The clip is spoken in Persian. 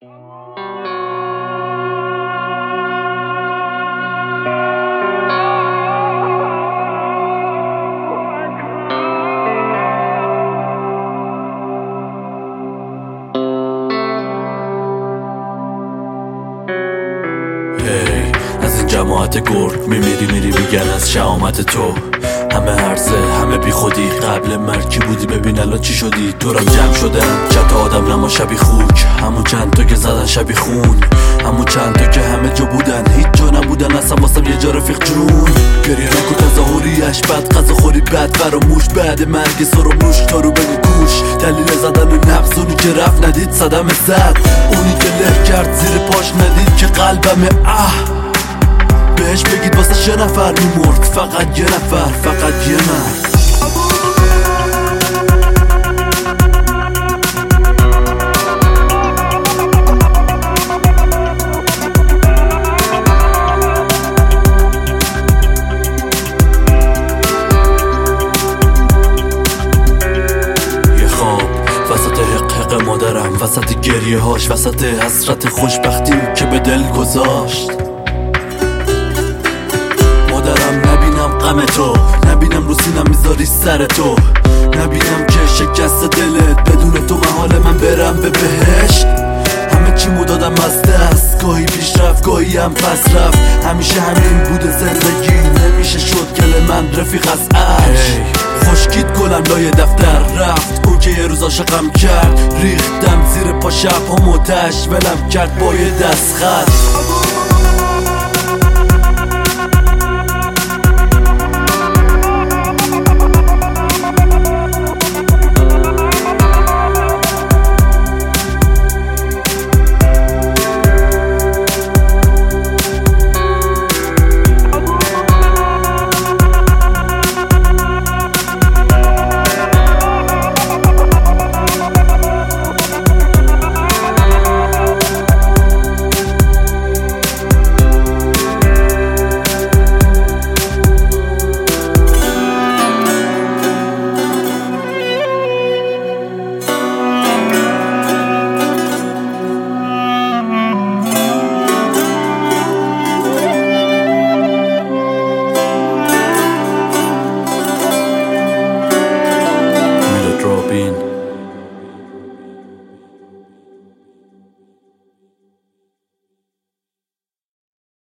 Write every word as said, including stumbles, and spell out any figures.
از این جماعت گرگ میمیری میری میگن از شهامت تو همه هرزه همه بی خودی. قبل مرگ کی بودی ببین الان چی شدی؟ دورم جمع شدن چند تا آدم نما شبی خوک، همون چند تا که زدن شبی خون، همون چند تا که همه جا بودن هیچ جا نبودن اصلا واسم یه جا رفیق جون. گریه نکو تظاهریش بد غذا خوری بد فراموش بعد مرگ سر و موش تا رو بگو گوش دلیل زدن نبض اونی که رفت ندید صدم زد، اونی که له کرد زیر پاش ندید که قلبم اه بهش بگید واسه یه نفر میمرد، فقط یه نفر، فقط یه مرد. یه خواب وسط حق حق مادرم، وسط گریه هاش، وسط حسرت خوشبختی که به دل گذاشت. نبینم غم تو، نبینم رو سینم میذاری سر تو، نبینم که شکست دلت بدون تو محال من برم به بهشت. همه چیمو دادم از دست، گاهی پیش رفت گاهی هم پس رفت، همیشه همین بوده زندگی، نمیشه شد گل من رفیق از عرش. خشکید گلم لای دفتر رفت اون که یه روز عاشقم کرد، ریختم زیر پا شب هم و تش ولم کرد با یه دست خط.